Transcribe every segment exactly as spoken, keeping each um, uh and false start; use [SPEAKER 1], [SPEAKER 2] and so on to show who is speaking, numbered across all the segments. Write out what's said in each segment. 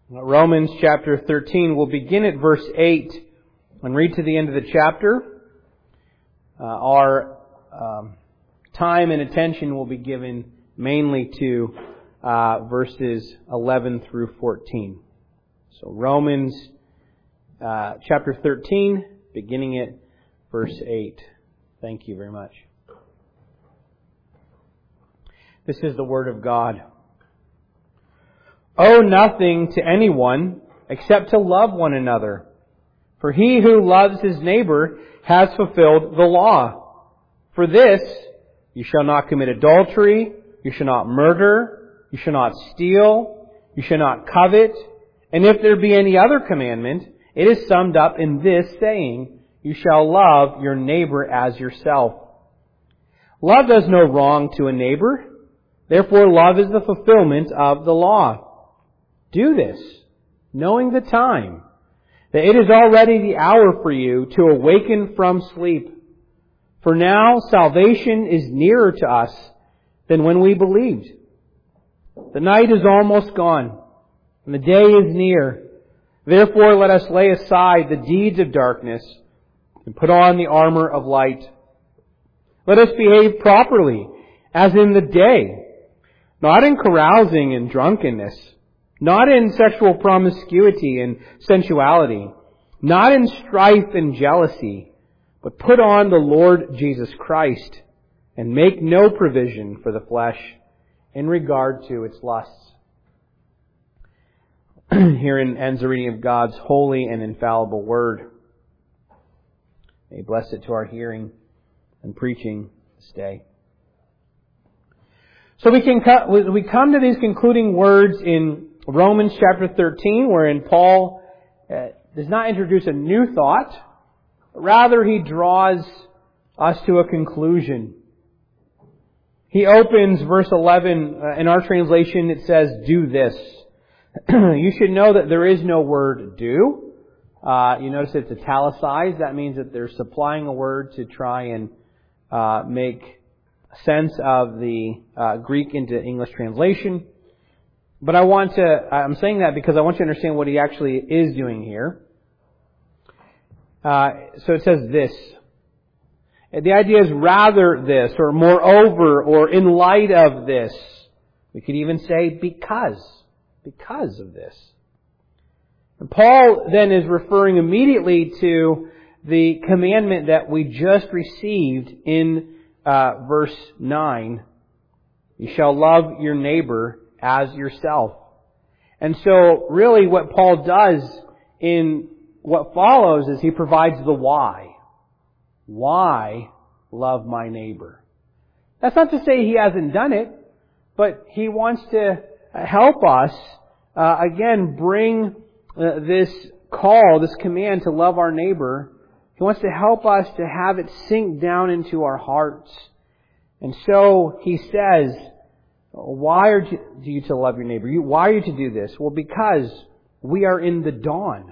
[SPEAKER 1] Romans chapter thirteen. We'll begin at verse eight and read to the end of the chapter. Uh, our um, time and attention will be given mainly to uh, verses eleven through fourteen. So Romans uh, chapter thirteen, beginning at verse eight. Thank you very much. This is the Word of God. Owe nothing to anyone except to love one another. For he who loves his neighbor has fulfilled the law. For this, you shall not commit adultery, you shall not murder, you shall not steal, you shall not covet. And if there be any other commandment, it is summed up in this saying, you shall love your neighbor as yourself. Love does no wrong to a neighbor. Therefore, love is the fulfillment of the law. Do this, knowing the time, that it is already the hour for you to awaken from sleep. For now salvation is nearer to us than when we believed. The night is almost gone, and the day is near. Therefore let us lay aside the deeds of darkness and put on the armor of light. Let us behave properly, as in the day, not in carousing and drunkenness, not in sexual promiscuity and sensuality, not in strife and jealousy, but put on the Lord Jesus Christ and make no provision for the flesh in regard to its lusts. Herein ends the reading of God's holy and infallible Word. May He bless it to our hearing and preaching this day. So we can we come to these concluding words in Romans chapter thirteen, wherein Paul uh, does not introduce a new thought, but rather he draws us to a conclusion. He opens verse eleven, uh, in our translation it says, do this. You should know that there is no word do. Uh, you notice it's italicized. That means that they're supplying a word to try and uh, make sense of the uh, Greek into English translation. But I want to, I'm saying that because I want you to understand what he actually is doing here. Uh, so it says this. The idea is rather this, or moreover, or in light of this. We could even say because. Because of this. And Paul then is referring immediately to the commandment that we just received in uh, verse nine. You shall love your neighbor as yourself. And so really what Paul does in what follows is he provides the why. Why love my neighbor? That's not to say he hasn't done it, but he wants to help us, uh, again, bring uh, this call, this command to love our neighbor. He wants to help us to have it sink down into our hearts. And so he says, why are you to love your neighbor? Why are you to do this? Well, because we are in the dawn.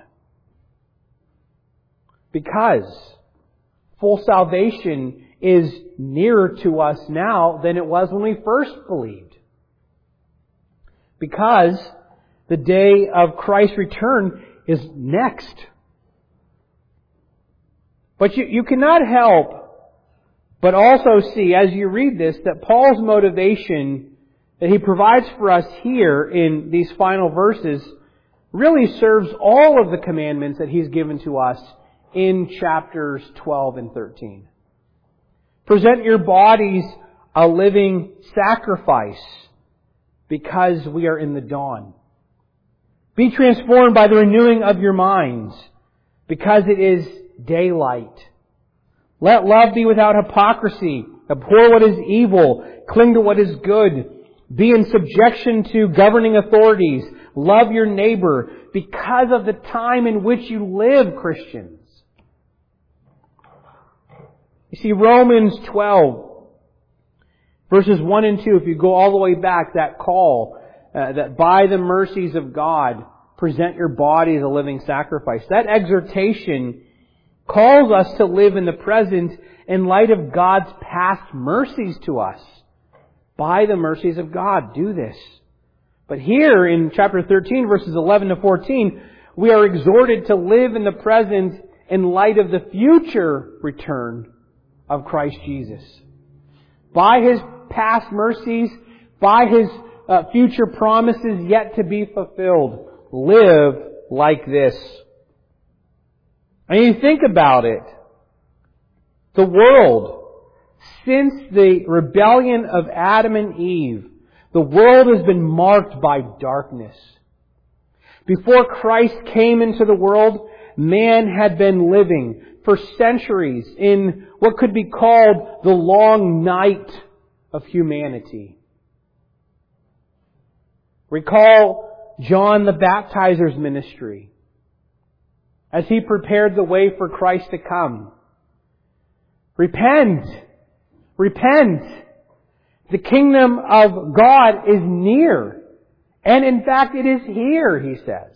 [SPEAKER 1] Because full salvation is nearer to us now than it was when we first believed. Because the day of Christ's return is next. But you, you cannot help but also see, as you read this, that Paul's motivation that he provides for us here in these final verses really serves all of the commandments that he's given to us in chapters twelve and thirteen. Present your bodies a living sacrifice because we are in the dawn. Be transformed by the renewing of your minds because it is daylight. Let love be without hypocrisy. Abhor what is evil. Cling to what is good. Be in subjection to governing authorities. Love your neighbor because of the time in which you live, Christians. You see, Romans twelve, verses one and two, if you go all the way back, that call, uh, that by the mercies of God, present your body as a living sacrifice. That exhortation calls us to live in the present in light of God's past mercies to us. By the mercies of God, do this. But here in chapter thirteen, verses eleven to fourteen, we are exhorted to live in the present in light of the future return of Christ Jesus. By His past mercies, by His uh, future promises yet to be fulfilled, live like this. And you think about it. The world, since the rebellion of Adam and Eve, the world has been marked by darkness. Before Christ came into the world, man had been living for centuries in what could be called the long night of humanity. Recall John the Baptizer's ministry as he prepared the way for Christ to come. Repent! Repent! The kingdom of God is near. And in fact, it is here, he says.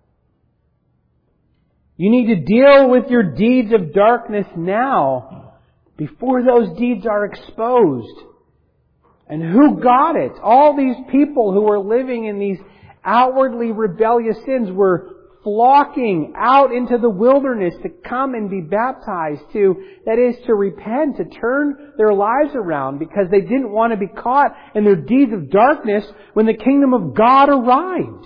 [SPEAKER 1] You need to deal with your deeds of darkness now, before those deeds are exposed. And who got it? All these people who were living in these outwardly rebellious sins were flocking out into the wilderness to come and be baptized, to, that is, to repent, to turn their lives around, because they didn't want to be caught in their deeds of darkness when the kingdom of God arrived.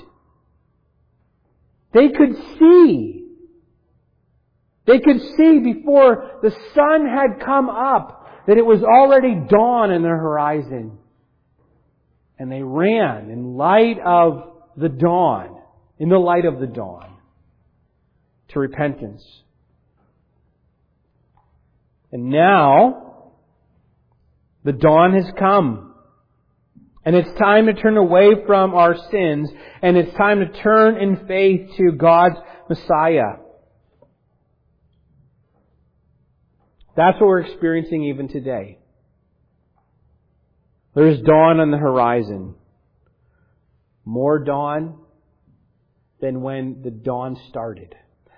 [SPEAKER 1] They could see. They could see before the sun had come up that it was already dawn in their horizon. And they ran in light of the dawn, in the light of the dawn, to repentance. And now, the dawn has come. And it's time to turn away from our sins, and it's time to turn in faith to God's Messiah. That's what we're experiencing even today. There's dawn on the horizon. More dawn than when the dawn started.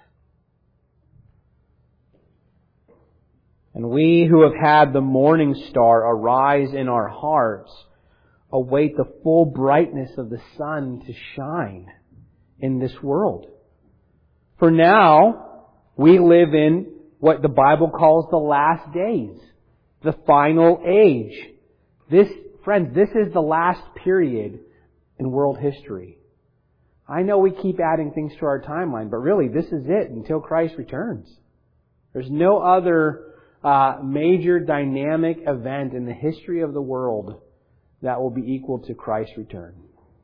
[SPEAKER 1] And we who have had the morning star arise in our hearts await the full brightness of the sun to shine in this world. For now, we live in what the Bible calls the last days, the final age. This, friends, this is the last period in world history. I know we keep adding things to our timeline, but really this is it until Christ returns. There's no other uh, major dynamic event in the history of the world that will be equal to Christ's return.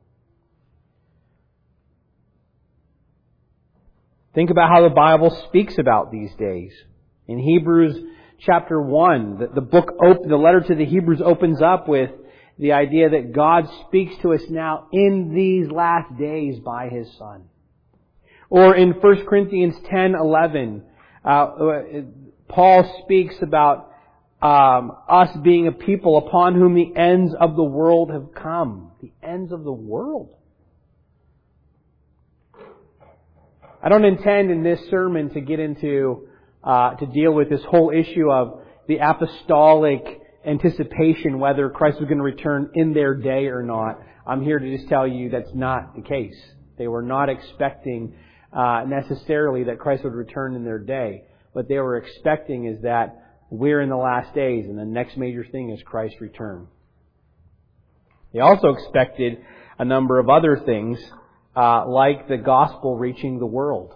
[SPEAKER 1] Think about how the Bible speaks about these days. In Hebrews chapter one, the, the book, op- the letter to the Hebrews opens up with the idea that God speaks to us now in these last days by His Son. Or in First Corinthians ten eleven, uh, Paul speaks about um, us being a people upon whom the ends of the world have come. The ends of the world. I don't intend in this sermon to get into, uh, to deal with this whole issue of the apostolic anticipation, whether Christ was going to return in their day or not. I'm here to just tell you that's not the case. They were not expecting uh, necessarily that Christ would return in their day. What they were expecting is that we're in the last days and the next major thing is Christ's return. They also expected a number of other things, uh, like the gospel reaching the world.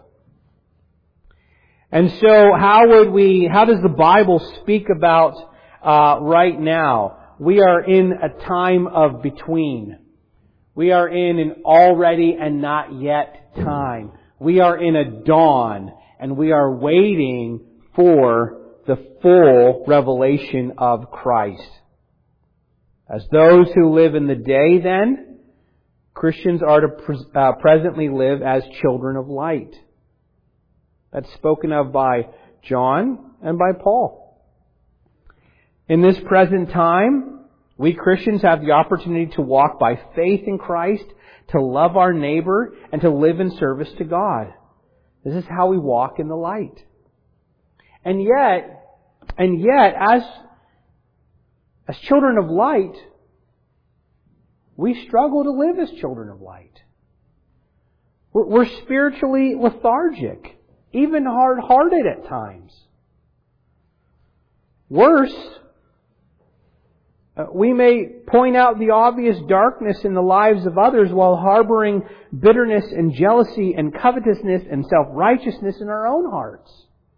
[SPEAKER 1] And so how would we, how does the Bible speak about uh, right now? We are in a time of between. We are in an already and not yet time. We are in a dawn, and we are waiting for the full revelation of Christ. As those who live in the day, then, Christians are to pre- uh, presently live as children of light. That's spoken of by John and by Paul. In this present time, we Christians have the opportunity to walk by faith in Christ, to love our neighbor, and to live in service to God. This is how we walk in the light. And yet, and yet, as, as children of light, we struggle to live as children of light. We're, we're spiritually lethargic, even hard-hearted at times. Worse, uh, we may point out the obvious darkness in the lives of others while harboring bitterness and jealousy and covetousness and self-righteousness in our own hearts.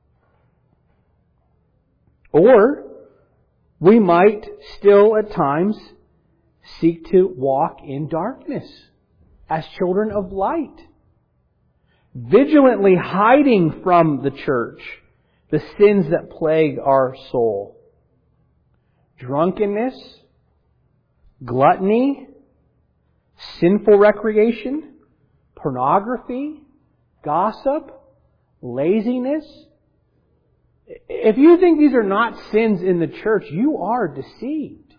[SPEAKER 1] Or we might still at times seek to walk in darkness as children of light, vigilantly hiding from the church the sins that plague our soul. Drunkenness, gluttony, sinful recreation, pornography, gossip, laziness. If you think these are not sins in the church, you are deceived.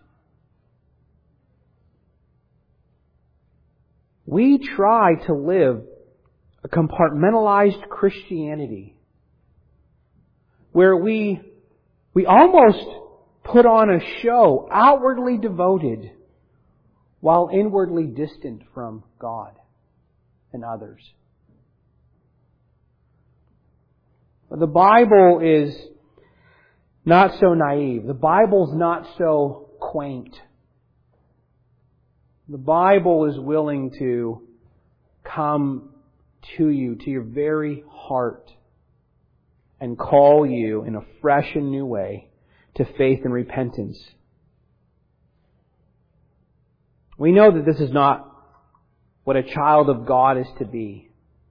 [SPEAKER 1] We try to live a compartmentalized Christianity where we we almost put on a show, outwardly devoted, while inwardly distant from God and others. The Bible is not so naive. The Bible's not so quaint. The Bible is willing to come to you, to your very heart, and call you in a fresh and new way to faith and repentance. We know that this is not what a child of God is to be.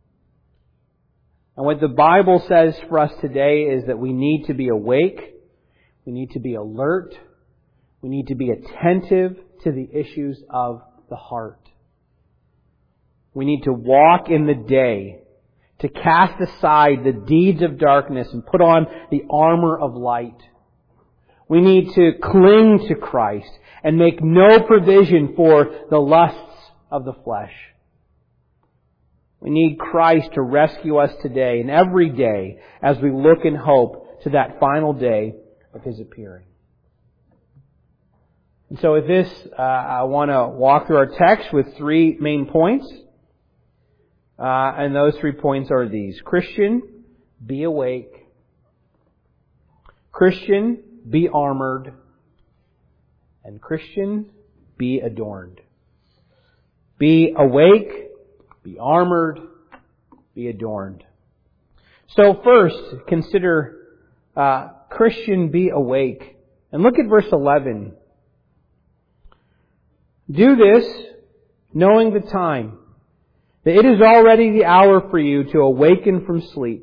[SPEAKER 1] And what the Bible says for us today is that we need to be awake, we need to be alert, we need to be attentive to the issues of the heart. We need to walk in the day, to cast aside the deeds of darkness and put on the armor of light. We need to cling to Christ and make no provision for the lusts of the flesh. We need Christ to rescue us today and every day as we look in hope to that final day of His appearing. And so with this, uh, I want to walk through our text with three main points. Uh, and those three points are these. Christian, be awake. Christian, be armored. And Christian, be adorned. Be awake, be armored, be adorned. So first, consider uh, Christian, be awake. And look at verse eleven. Do this, knowing the time, that it is already the hour for you to awaken from sleep.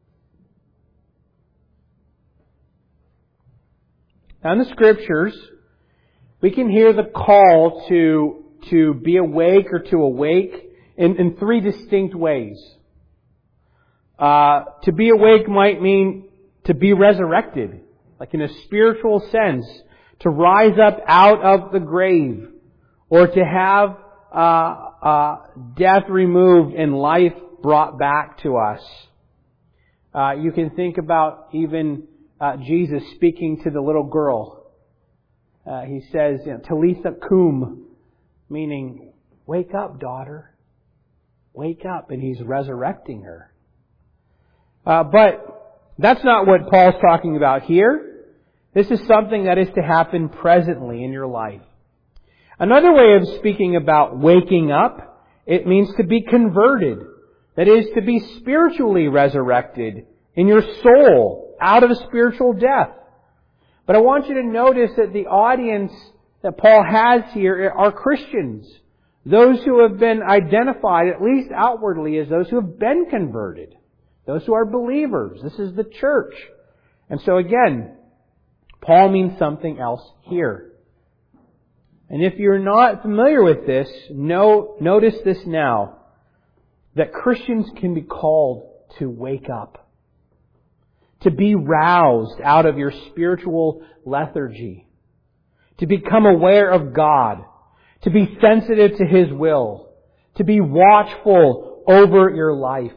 [SPEAKER 1] Now in the Scriptures, we can hear the call to, to be awake or to awake in, in three distinct ways. Uh, to be awake might mean to be resurrected, like in a spiritual sense, to rise up out of the grave, or to have uh, uh, death removed and life brought back to us. Uh, you can think about even uh, Jesus speaking to the little girl. Uh, he says, you know, Talitha cum, meaning, wake up, daughter. Wake up. And He's resurrecting her. Uh, but that's not what Paul's talking about here. This is something that is to happen presently in your life. Another way of speaking about waking up, it means to be converted. That is, to be spiritually resurrected in your soul out of a spiritual death. But I want you to notice that the audience that Paul has here are Christians. Those who have been identified, at least outwardly, as those who have been converted. Those who are believers. This is the church. And so again, Paul means something else here. And if you're not familiar with this, know, notice this now, that Christians can be called to wake up, to be roused out of your spiritual lethargy, to become aware of God, to be sensitive to His will, to be watchful over your life.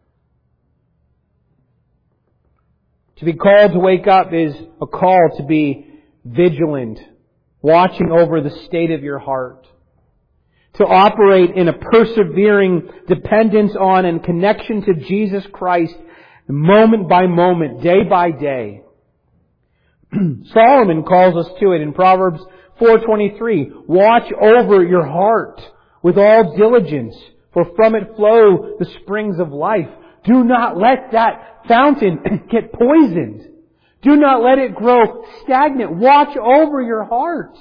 [SPEAKER 1] To be called to wake up is a call to be vigilant, watching over the state of your heart. to operate in a persevering dependence on and connection to Jesus Christ moment by moment, day by day. Solomon calls us to it in Proverbs four twenty-three. Watch over your heart with all diligence, for from it flow the springs of life. Do not let that fountain get poisoned. Do not let it grow stagnant. Watch over your heart.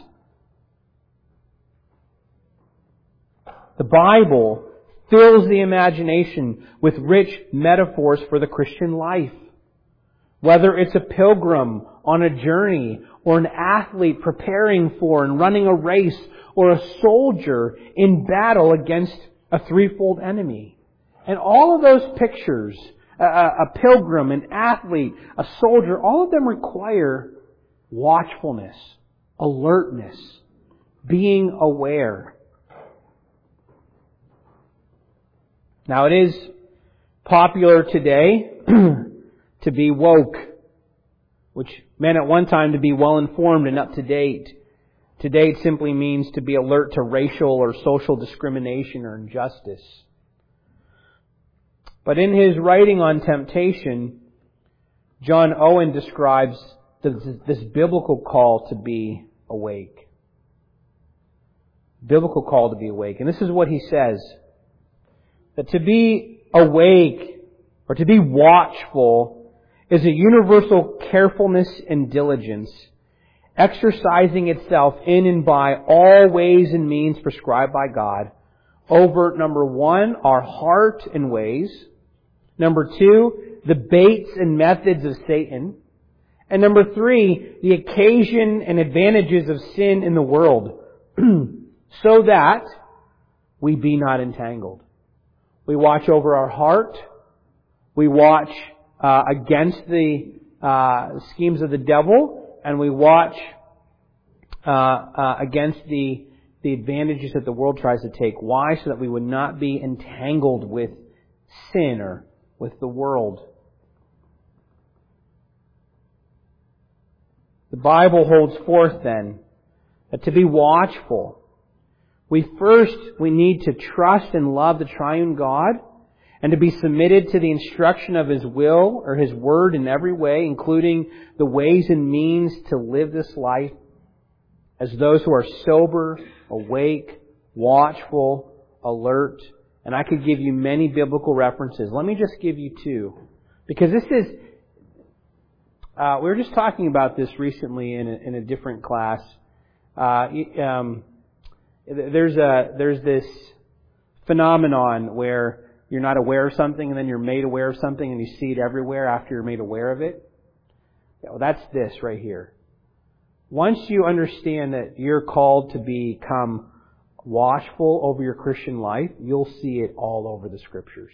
[SPEAKER 1] The Bible fills the imagination with rich metaphors for the Christian life. Whether it's a pilgrim on a journey, or an athlete preparing for and running a race, or a soldier in battle against a threefold enemy. And all of those pictures, a, a pilgrim, an athlete, a soldier, all of them require watchfulness, alertness, being aware. Now it is popular today to be woke, which meant at one time to be well-informed and up-to-date. Today it simply means to be alert to racial or social discrimination or injustice. But in his writing on temptation, John Owen describes this, this biblical call to be awake. Biblical call to be awake. And this is what he says. That to be awake or to be watchful is a universal carefulness and diligence, exercising itself in and by all ways and means prescribed by God over, number one, our heart and ways. Number two, the baits and methods of Satan. And number three, the occasion and advantages of sin in the world, so that we be not entangled. We watch over our heart. We watch uh, against the uh, schemes of the devil, and we watch uh, uh, against the the advantages that the world tries to take. Why? So that we would not be entangled with sin or with the world. The Bible holds forth then that to be watchful, we first, we need to trust and love the triune God and to be submitted to the instruction of His will or His word in every way, including the ways and means to live this life as those who are sober, awake, watchful, alert. And I could give you many biblical references. Let me just give you two. Because this is, uh, we were just talking about this recently in a, in a different class. Uh, um, there's a, there's this phenomenon where you're not aware of something and then you're made aware of something and you see it everywhere after you're made aware of it. Yeah, well, that's this right here. Once you understand that you're called to become watchful over your Christian life, you'll see it all over the Scriptures.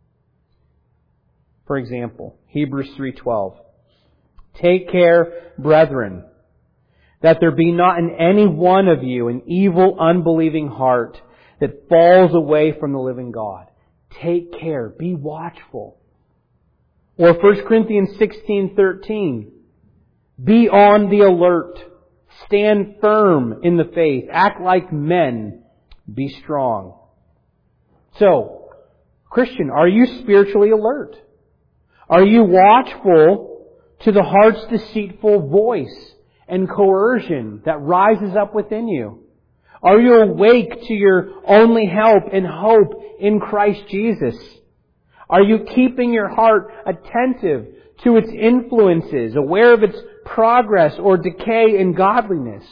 [SPEAKER 1] For example, Hebrews three twelve. Take care, brethren, that there be not in any one of you an evil, unbelieving heart that falls away from the living God. Take care, be watchful. Or First Corinthians sixteen thirteen. Be on the alert. Stand firm in the faith. Act like men. Be strong. So, Christian, are you spiritually alert? Are you watchful to the heart's deceitful voice and coercion that rises up within you? Are you awake to your only help and hope in Christ Jesus? Are you keeping your heart attentive to its influences, aware of its progress or decay in godliness?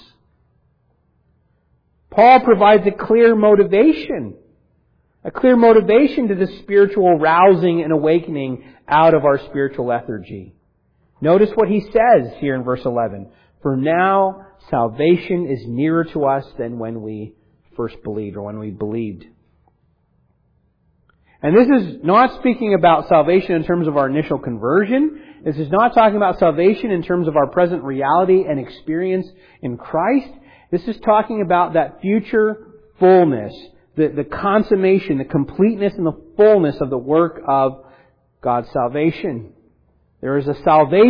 [SPEAKER 1] Paul provides a clear motivation, a clear motivation to the spiritual rousing and awakening out of our spiritual lethargy. Notice what he says here in verse eleven. For now, salvation is nearer to us than when we first believed or when we believed. And this is not speaking about salvation in terms of our initial conversion. This is not talking about salvation in terms of our present reality and experience in Christ. This is talking about that future fullness, the, the consummation, the completeness and the fullness of the work of God's salvation. There is a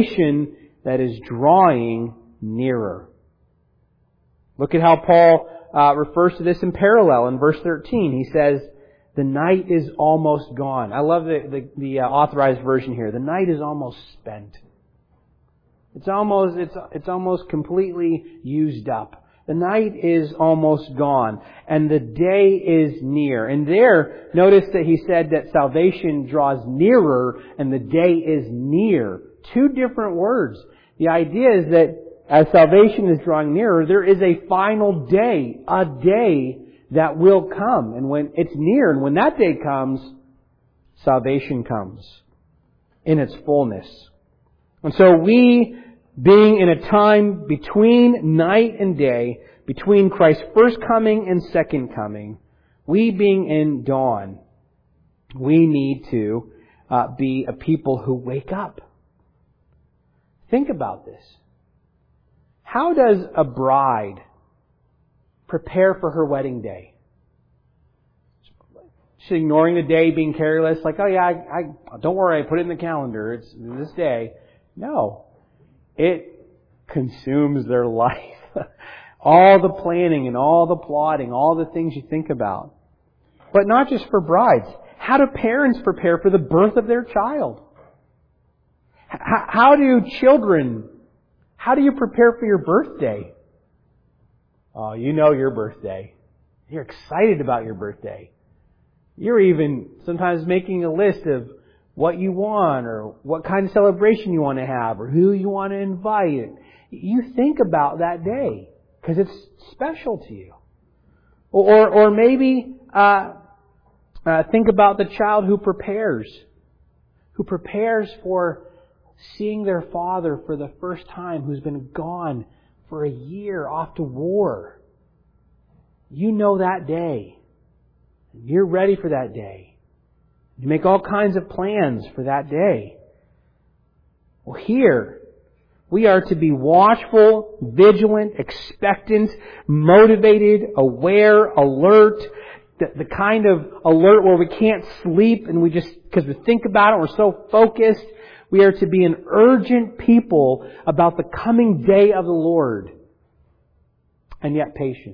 [SPEAKER 1] salvation that is drawing nearer. Look at how Paul uh, refers to this in parallel in verse thirteen. He says, the night is almost gone. I love the, the, the uh, authorized version here. The night is almost spent. It's almost, it's, it's almost completely used up. The night is almost gone, and the day is near. And there, notice that he said that salvation draws nearer, and the day is near. Two different words. The idea is that as salvation is drawing nearer, there is a final day, a day that will come. And when it's near, and when that day comes, salvation comes in its fullness. And so we, being in a time between night and day, between Christ's first coming and second coming, we being in dawn, we need to uh, be a people who wake up. Think about this. How does a bride prepare for her wedding day? She's ignoring the day, being careless, like, oh yeah, I, I don't worry, I put it in the calendar, it's this day. No. It consumes their life. All the planning and all the plotting, all the things you think about. But not just for brides. How do parents prepare for the birth of their child? How, how do children, how do you prepare for your birthday? Oh, you know your birthday. You're excited about your birthday. You're even sometimes making a list of what you want or what kind of celebration you want to have or who you want to invite. You think about that day because it's special to you. Or, or maybe uh, uh, think about the child who prepares, who prepares for seeing their father for the first time, who's been gone for a year off to war. You know that day. You're ready for that day. You make all kinds of plans for that day. Well, here, we are to be watchful, vigilant, expectant, motivated, aware, alert. The, the kind of alert where we can't sleep and we just, because we think about it, we're so focused. We are to be an urgent people about the coming day of the Lord, and yet patient.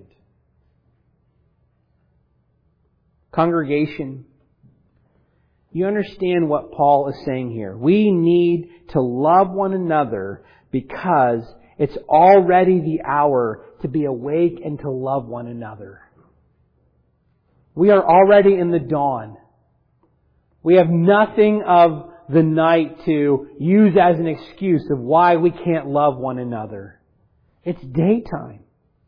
[SPEAKER 1] Congregation, you understand what Paul is saying here. We need to love one another because it's already the hour to be awake and to love one another. We are already in the dawn. We have nothing of the night to use as an excuse of why we can't love one another. It's daytime.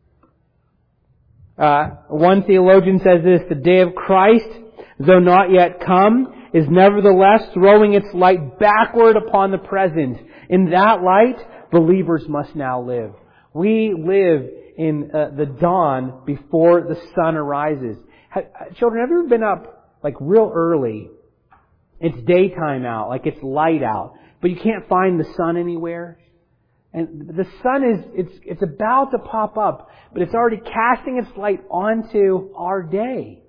[SPEAKER 1] Uh, one theologian says this, the day of Christ, though not yet come, is nevertheless throwing its light backward upon the present. In that light, believers must now live. We live in uh, the dawn before the sun arises. Ha, children, have you ever been up like real early? It's daytime out, like it's light out, but you can't find the sun anywhere. And the sun is, it's, it's about to pop up, but it's already casting its light onto our day.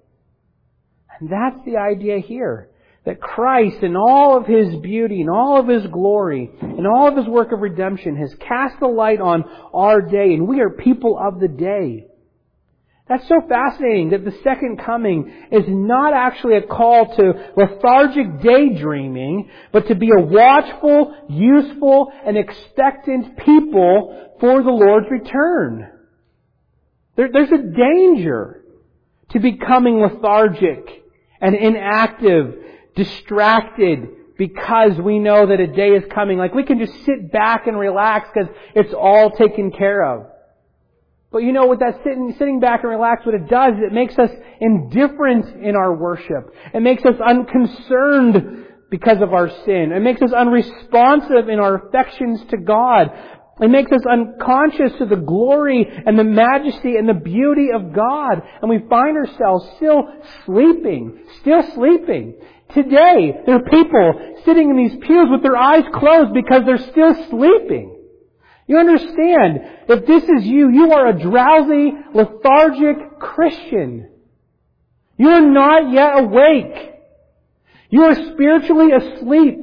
[SPEAKER 1] And that's the idea here. That Christ in all of His beauty and all of His glory and all of His work of redemption has cast the light on our day, and we are people of the day. That's so fascinating that the second coming is not actually a call to lethargic daydreaming, but to be a watchful, useful, and expectant people for the Lord's return. There, there's a danger to becoming lethargic and inactive, distracted, because we know that a day is coming. Like we can just sit back and relax because it's all taken care of. But you know what that sitting, sitting back and relax, what it does, it makes us indifferent in our worship. It makes us unconcerned because of our sin. It makes us unresponsive in our affections to God. It makes us unconscious to the glory and the majesty and the beauty of God. And we find ourselves still sleeping, still sleeping. Today, there are people sitting in these pews with their eyes closed because they're still sleeping. You understand, if this is you, you are a drowsy, lethargic Christian. You are not yet awake. You are spiritually asleep.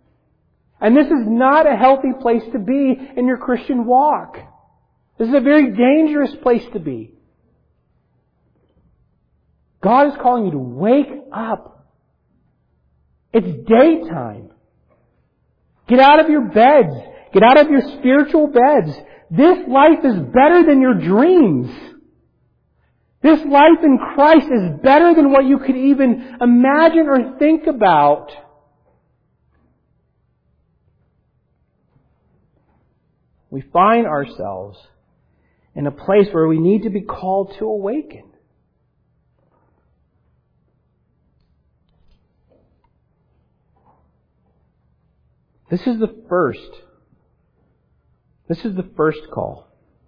[SPEAKER 1] And this is not a healthy place to be in your Christian walk. This is a very dangerous place to be. God is calling you to wake up. It's daytime. Get out of your beds. Get out of your spiritual beds. This life is better than your dreams. This life in Christ is better than what you could even imagine or think about. We find ourselves in a place where we need to be called to awaken. This is the first. This is the first call.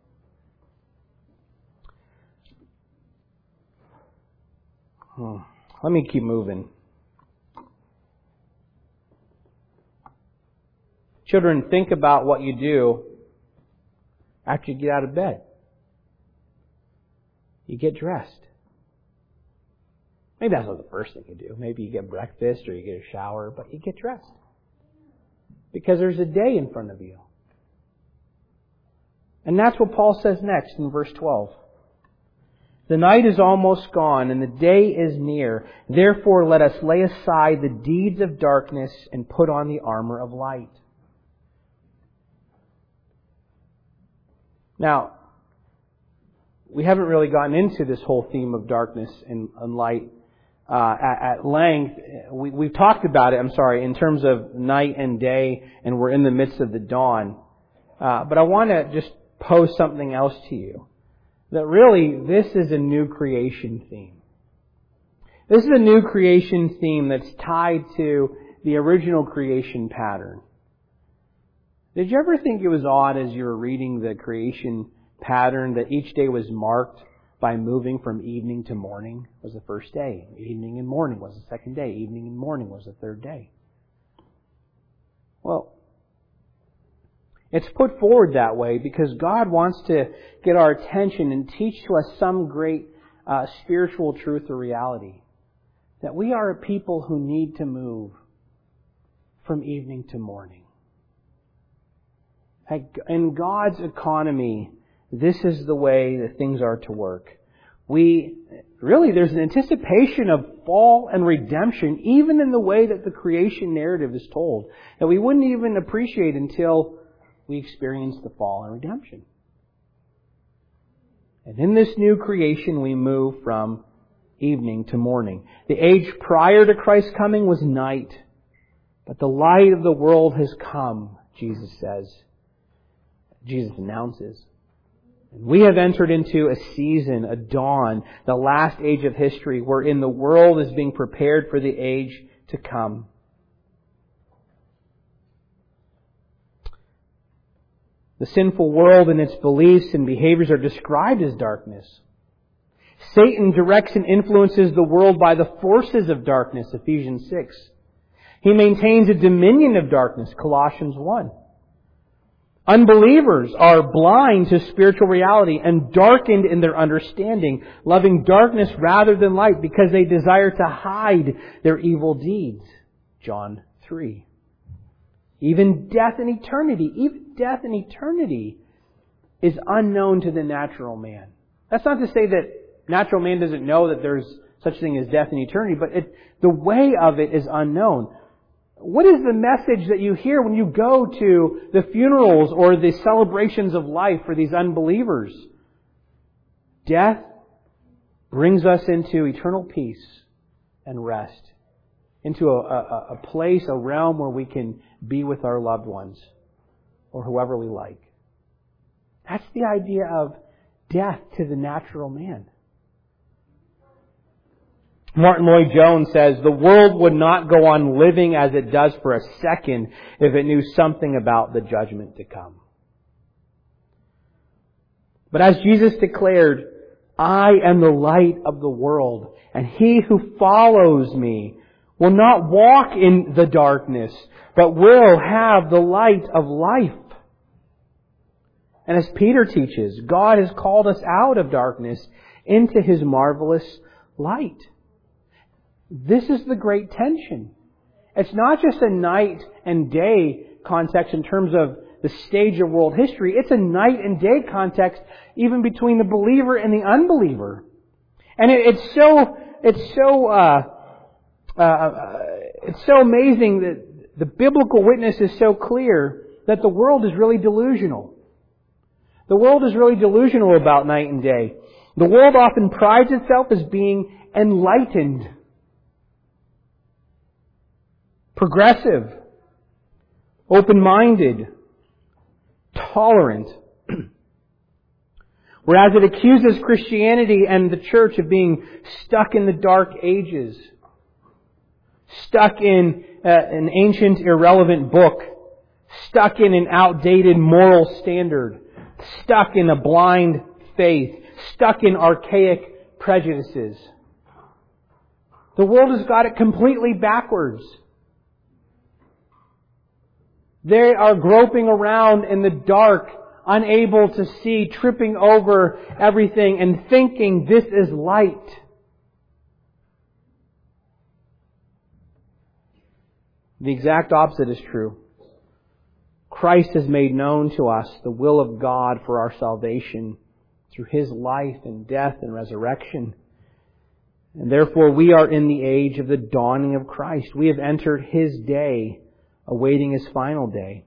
[SPEAKER 1] Hmm. Let me keep moving. Children, think about what you do after you get out of bed. You get dressed. Maybe that's not the first thing you do. Maybe you get breakfast or you get a shower, but you get dressed. Because there's a day in front of you. And that's what Paul says next in verse twelve. The night is almost gone and the day is near. Therefore let us lay aside the deeds of darkness and put on the armor of light. Now, we haven't really gotten into this whole theme of darkness and, and light uh, at, at length. We, we've talked about it, I'm sorry, in terms of night and day, and we're in the midst of the dawn. Uh, but I want to just pose something else to you. That really, this is a new creation theme. This is a new creation theme that's tied to the original creation pattern. Did you ever think it was odd as you were reading the creation pattern that each day was marked by moving from evening to morning was the first day. Evening and morning was the second day. Evening and morning was the third day. Well, it's put forward that way because God wants to get our attention and teach to us some great uh, spiritual truth or reality. That we are a people who need to move from evening to morning. In God's economy, this is the way that things are to work. We, really, there's an anticipation of fall and redemption, even in the way that the creation narrative is told, that we wouldn't even appreciate until we experience the fall and redemption. And in this new creation, we move from evening to morning. The age prior to Christ's coming was night, but the light of the world has come, Jesus says. Jesus announces. And we have entered into a season, a dawn, the last age of history, wherein the world is being prepared for the age to come. The sinful world and its beliefs and behaviors are described as darkness. Satan directs and influences the world by the forces of darkness, Ephesians six. He maintains a dominion of darkness, Colossians one. Unbelievers are blind to spiritual reality and darkened in their understanding, loving darkness rather than light because they desire to hide their evil deeds. John three. Even death and eternity, even death and eternity is unknown to the natural man. That's not to say that natural man doesn't know that there's such a thing as death and eternity, but it, the way of it is unknown. What is the message that you hear when you go to the funerals or the celebrations of life for these unbelievers? Death brings us into eternal peace and rest, into a, a, a place, a realm where we can be with our loved ones or whoever we like. That's the idea of death to the natural man. Martin Lloyd-Jones says, the world would not go on living as it does for a second if it knew something about the judgment to come. But as Jesus declared, I am the light of the world, and he who follows me will not walk in the darkness, but will have the light of life. And as Peter teaches, God has called us out of darkness into his marvelous light. This is the great tension. It's not just a night and day context in terms of the stage of world history. It's a night and day context even between the believer and the unbeliever. And it, it's so it's so, uh, uh, it's so amazing that the biblical witness is so clear that the world is really delusional. The world is really delusional about night and day. The world often prides itself as being enlightened, progressive, open-minded, tolerant. Whereas it accuses Christianity and the church of being stuck in the dark ages, stuck in uh, an ancient, irrelevant book, stuck in an outdated moral standard, stuck in a blind faith, stuck in archaic prejudices. The world has got it completely backwards. They are groping around in the dark, unable to see, tripping over everything and thinking this is light. The exact opposite is true. Christ has made known to us the will of God for our salvation through His life and death and resurrection. And therefore we are in the age of the dawning of Christ. We have entered His day, awaiting His final day.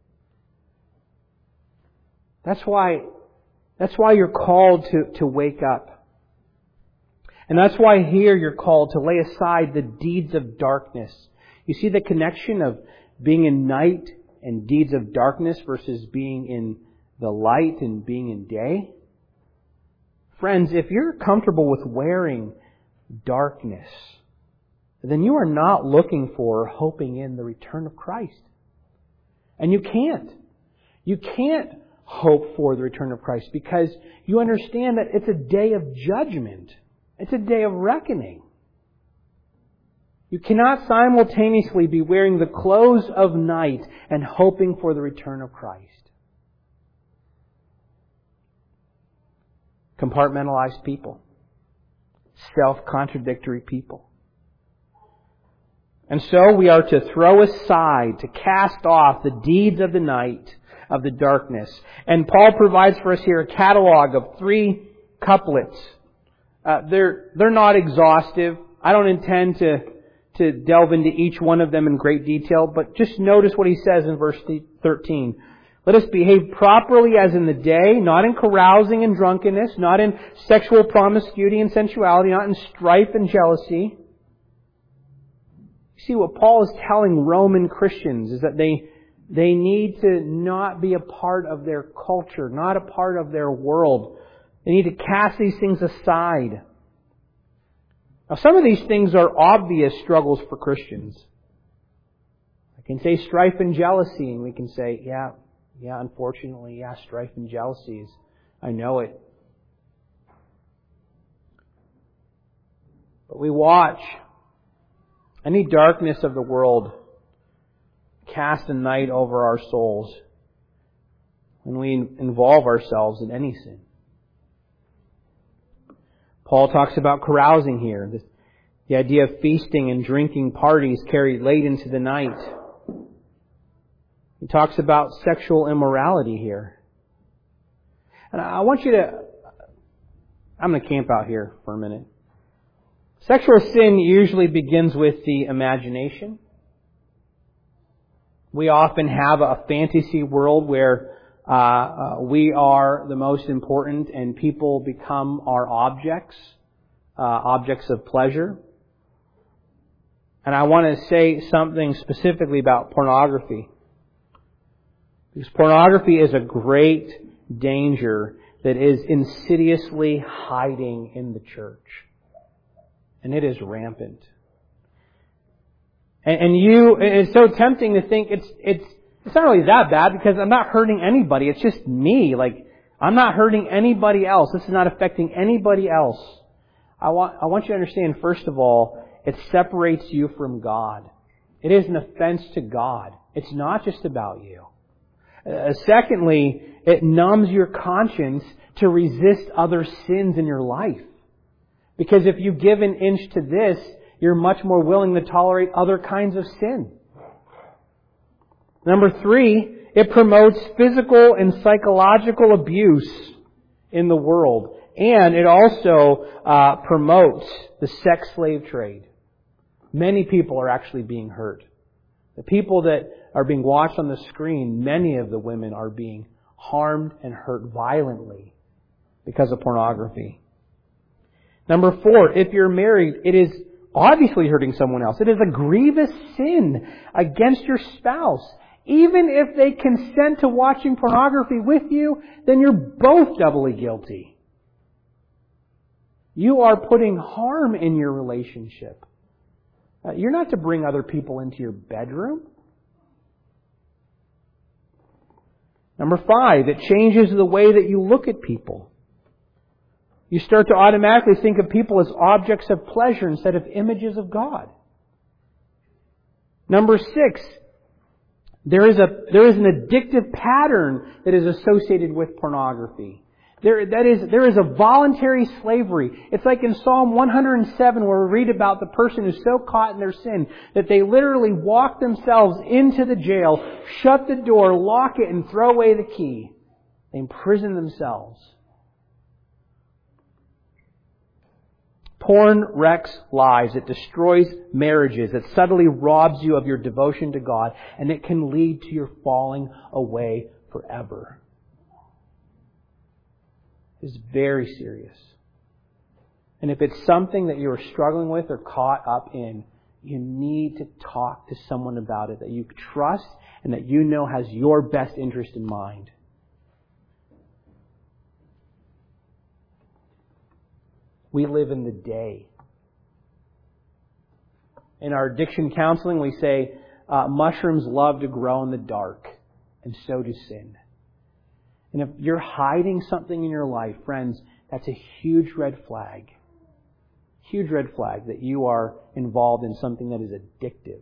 [SPEAKER 1] That's why, that's why you're called to, to wake up. And that's why here you're called to lay aside the deeds of darkness. You see the connection of being in night and deeds of darkness versus being in the light and being in day? Friends, if you're comfortable with wearing darkness, then you are not looking for or hoping in the return of Christ. And you can't. You can't hope for the return of Christ because you understand that it's a day of judgment. It's a day of reckoning. You cannot simultaneously be wearing the clothes of night and hoping for the return of Christ. Compartmentalized people. Self-contradictory people. And so we are to throw aside, to cast off the deeds of the night, of the darkness. And Paul provides for us here a catalog of three couplets. Uh, they're, they're not exhaustive. I don't intend to to delve into each one of them in great detail, but just notice what he says in verse thirteen. Let us behave properly as in the day, not in carousing and drunkenness, not in sexual promiscuity and sensuality, not in strife and jealousy. You see, what Paul is telling Roman Christians is that they, they need to not be a part of their culture, not a part of their world. They need to cast these things aside. Now, some of these things are obvious struggles for Christians. I can say strife and jealousy, and we can say, yeah, yeah, unfortunately, yeah, strife and jealousies. I know it. But we watch any darkness of the world cast a night over our souls when we involve ourselves in any sin. Paul talks about carousing here. The, the idea of feasting and drinking parties carried late into the night. He talks about sexual immorality here. And I want you to... I'm going to camp out here for a minute. Sexual sin usually begins with the imagination. We often have a fantasy world where Uh, uh, we are the most important and people become our objects, uh, objects of pleasure. And I want to say something specifically about pornography. Because pornography is a great danger that is insidiously hiding in the church. And it is rampant. And, and you, it's so tempting to think it's, it's, It's not really that bad because I'm not hurting anybody. It's just me. Like, I'm not hurting anybody else. This is not affecting anybody else. I want, I want you to understand, first of all, it separates you from God. It is an offense to God. It's not just about you. Uh, secondly, it numbs your conscience to resist other sins in your life. Because if you give an inch to this, you're much more willing to tolerate other kinds of sin. Number three, it promotes physical and psychological abuse in the world. And it also uh, promotes the sex slave trade. Many people are actually being hurt. The people that are being watched on the screen, many of the women are being harmed and hurt violently because of pornography. Number four, if you're married, it is obviously hurting someone else. It is a grievous sin against your spouse. Even if they consent to watching pornography with you, then you're both doubly guilty. You are putting harm in your relationship. Uh, you're not to bring other people into your bedroom. Number five, it changes the way that you look at people. You start to automatically think of people as objects of pleasure instead of images of God. Number six, there is a there is an addictive pattern that is associated with pornography. There, that is, there is a voluntary slavery. It's like in Psalm one hundred seven where we read about the person who's so caught in their sin that they literally walk themselves into the jail, shut the door, lock it, and throw away the key. They imprison themselves. Porn wrecks lives. It destroys marriages. It subtly robs you of your devotion to God, and it can lead to your falling away forever. It's very serious. And if it's something that you're struggling with or caught up in, you need to talk to someone about it that you trust and that you know has your best interest in mind. We live in the day. In our addiction counseling, we say, uh, mushrooms love to grow in the dark, and so do sin. And if you're hiding something in your life, friends, that's a huge red flag. Huge red flag that you are involved in something that is addictive.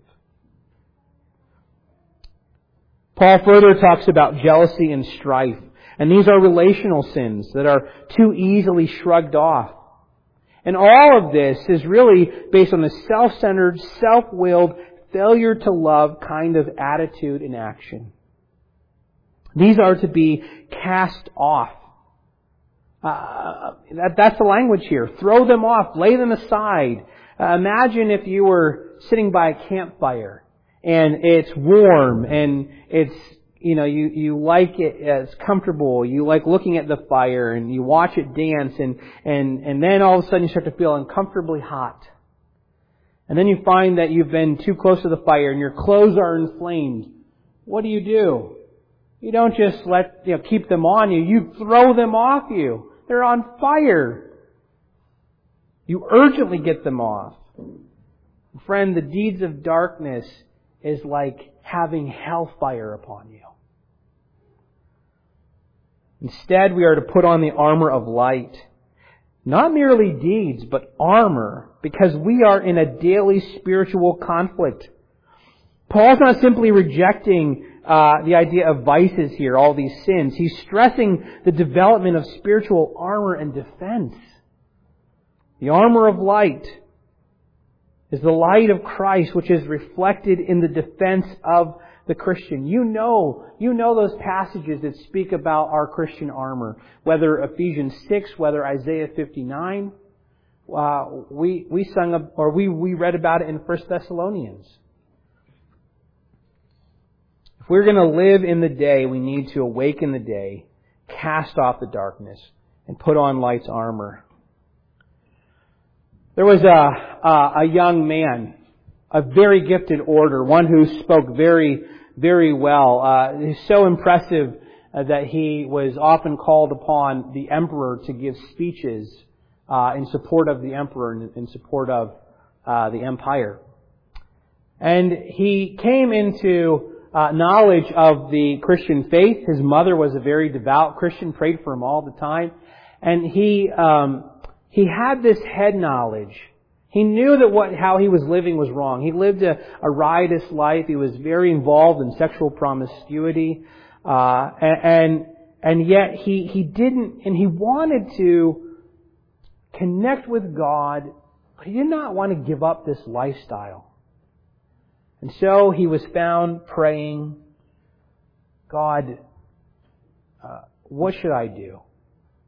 [SPEAKER 1] Paul further talks about jealousy and strife. And these are relational sins that are too easily shrugged off. And all of this is really based on the self-centered, self-willed, failure to love kind of attitude and action. These are to be cast off. Uh, that, that's the language here. Throw them off. Lay them aside. Uh, imagine if you were sitting by a campfire and it's warm and it's, you know, you, you like it, it's comfortable. You like looking at the fire and you watch it dance and, and, and then all of a sudden you start to feel uncomfortably hot. And then you find that you've been too close to the fire and your clothes are inflamed. What do you do? You don't just let, you know, keep them on you. You throw them off you. They're on fire. You urgently get them off. Friend, the deeds of darkness is like having hellfire upon you. Instead, we are to put on the armor of light. Not merely deeds, but armor, because we are in a daily spiritual conflict. Paul's not simply rejecting uh, the idea of vices here, all these sins. He's stressing the development of spiritual armor and defense. The armor of light is the light of Christ, which is reflected in the defense of the Christian. You know, you know those passages that speak about our Christian armor, whether Ephesians six, whether Isaiah fifty-nine. Uh, we we sung or we we read about it in First Thessalonians. If we're going to live in the day, we need to awaken the day, cast off the darkness, and put on light's armor. There was a, a, a young man, a very gifted orator, one who spoke very, very well. Uh, he's so impressive uh, that he was often called upon the emperor to give speeches uh, in support of the emperor and in support of uh, the empire. And he came into uh, knowledge of the Christian faith. His mother was a very devout Christian, prayed for him all the time. And he... Um, He had this head knowledge. He knew that what how he was living was wrong. He lived a, a riotous life. He was very involved in sexual promiscuity, uh, and, and and yet he he didn't. And he wanted to connect with God, but he did not want to give up this lifestyle. And so he was found praying, God, uh, what should I do?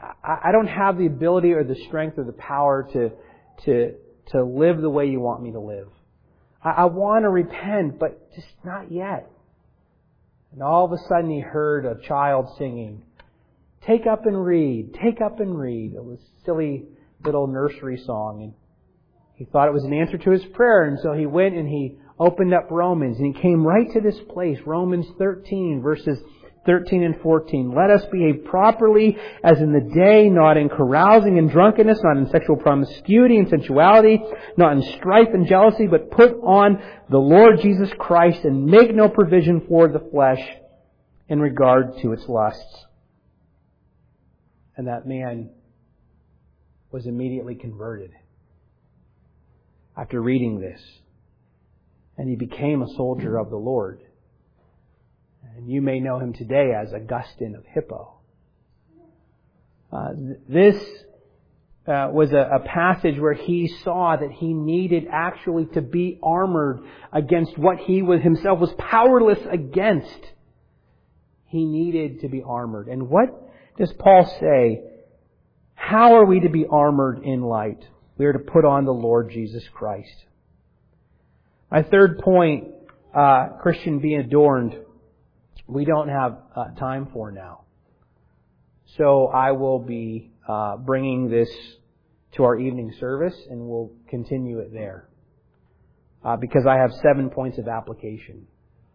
[SPEAKER 1] I don't have the ability or the strength or the power to, to, to live the way you want me to live. I, I want to repent, but just not yet. And all of a sudden he heard a child singing, "Take up and read, take up and read." It was a silly little nursery song. And he thought it was an answer to his prayer. And so he went and he opened up Romans. And he came right to this place, Romans thirteen, verses thirteen and fourteen. "Let us behave properly as in the day, not in carousing and drunkenness, not in sexual promiscuity and sensuality, not in strife and jealousy, but put on the Lord Jesus Christ and make no provision for the flesh in regard to its lusts." And that man was immediately converted after reading this. And he became a soldier of the Lord. And you may know him today as Augustine of Hippo. Uh, this uh, was a, a passage where he saw that he needed actually to be armored against what he was, himself was powerless against. He needed to be armored. And what does Paul say? How are we to be armored in light? We are to put on the Lord Jesus Christ. My third point, uh, Christian, being adorned, we don't have uh, time for now. So I will be uh, bringing this to our evening service, and we'll continue it there. Uh, because I have seven points of application.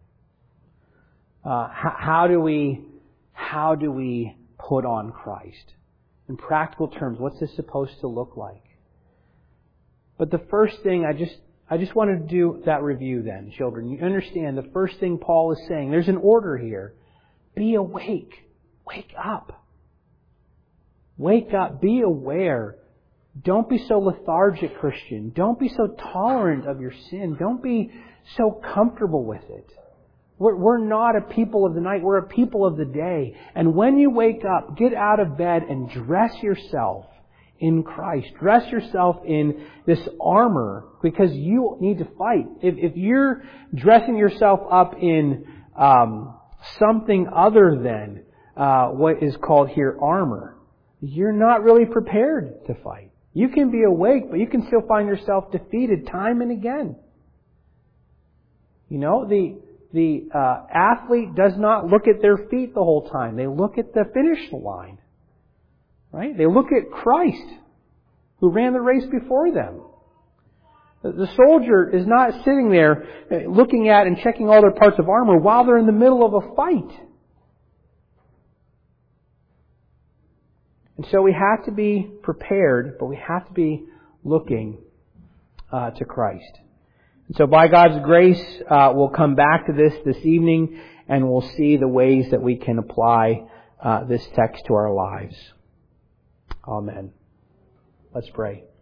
[SPEAKER 1] Uh, how, how do we, how do we put on Christ? In practical terms, what's this supposed to look like? But the first thing, I just, I just want to do that review then, children. You understand the first thing Paul is saying. There's an order here. Be awake. Wake up. Wake up. Be aware. Don't be so lethargic, Christian. Don't be so tolerant of your sin. Don't be so comfortable with it. We're, we're not a people of the night. We're a people of the day. And when you wake up, get out of bed and dress yourself in Christ. Dress yourself in this armor because you need to fight. If, if you're dressing yourself up in um, something other than uh, what is called here armor, you're not really prepared to fight. You can be awake, but you can still find yourself defeated time and again. You know, the the uh, athlete does not look at their feet the whole time. They look at the finish line. Right? They look at Christ, who ran the race before them. The soldier is not sitting there looking at and checking all their parts of armor while they're in the middle of a fight. And so we have to be prepared, but we have to be looking uh, to Christ. And so by God's grace, uh, we'll come back to this this evening, and we'll see the ways that we can apply uh, this text to our lives. Amen. Let's pray.